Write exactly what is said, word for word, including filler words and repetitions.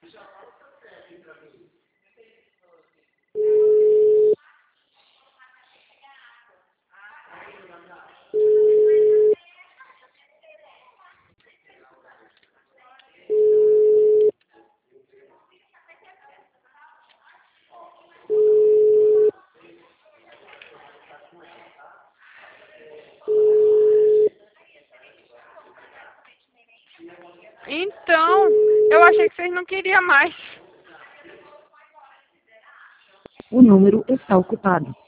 Então, eu achei que vocês não queriam mais. O número está ocupado.